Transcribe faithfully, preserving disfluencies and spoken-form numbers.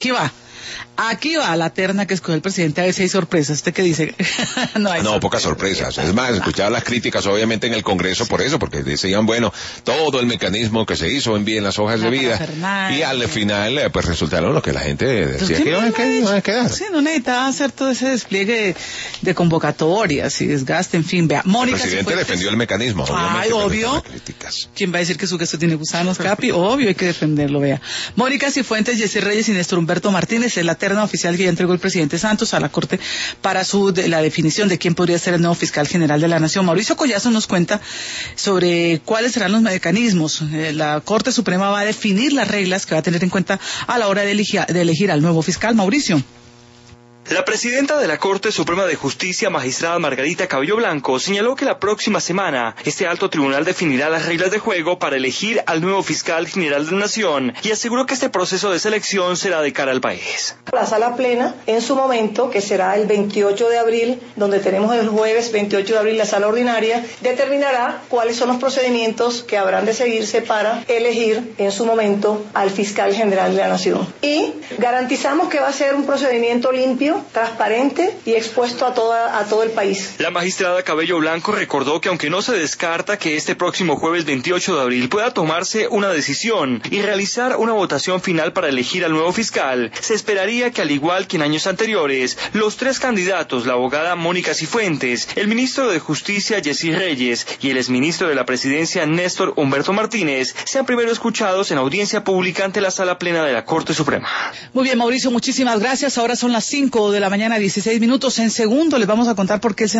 Aquí va. Aquí va la terna que escogió el presidente. A veces hay sorpresas. ¿Usted qué dice? no, hay no pocas sorpresas. Es más, escuchaba las críticas obviamente en el Congreso por eso, porque decían, bueno, todo el mecanismo que se hizo, envíen las hojas de vida. Y al final, pues resultaron lo que la gente decía que iban a, que iban a quedar. Sí, no necesitaba hacer todo ese despliegue de, de convocatorias y desgaste, en fin. Vea, Mónica el presidente Cifuentes defendió el mecanismo, obviamente. Ay, obvio. ¿Quién va a decir que su gesto tiene gusanos, Capi? Obvio, hay que defenderlo, vea. Mónica Cifuentes, Jessy Reyes y Néstor Humberto Martínez es la terna oficial que ya entregó el presidente Santos a la Corte para su de, la definición de quién podría ser el nuevo fiscal general de la Nación. Mauricio Collazo nos cuenta sobre cuáles serán los mecanismos. Eh, la Corte Suprema va a definir las reglas que va a tener en cuenta a la hora de elegir, de elegir al nuevo fiscal. Mauricio. La presidenta de la Corte Suprema de Justicia, magistrada Margarita Cabello Blanco, señaló que la próxima semana este alto tribunal definirá las reglas de juego para elegir al nuevo fiscal general de la Nación y aseguró que este proceso de selección será de cara al país. La sala plena, en su momento, que será el veintiocho de abril, donde tenemos el jueves veintiocho de abril la sala ordinaria, determinará cuáles son los procedimientos que habrán de seguirse para elegir en su momento al fiscal general de la Nación. Y garantizamos que va a ser un procedimiento limpio, transparente y expuesto a, toda, a todo el país. La magistrada Cabello Blanco recordó que aunque no se descarta que este próximo jueves veintiocho de abril pueda tomarse una decisión y realizar una votación final para elegir al nuevo fiscal, se esperaría que al igual que en años anteriores, los tres candidatos, la abogada Mónica Cifuentes, el ministro de Justicia Jessy Reyes y el exministro de la Presidencia Néstor Humberto Martínez, sean primero escuchados en audiencia pública ante la sala plena de la Corte Suprema. Muy bien, Mauricio, muchísimas gracias. Ahora son las cinco de la mañana, dieciséis minutos. En segundo les vamos a contar por qué el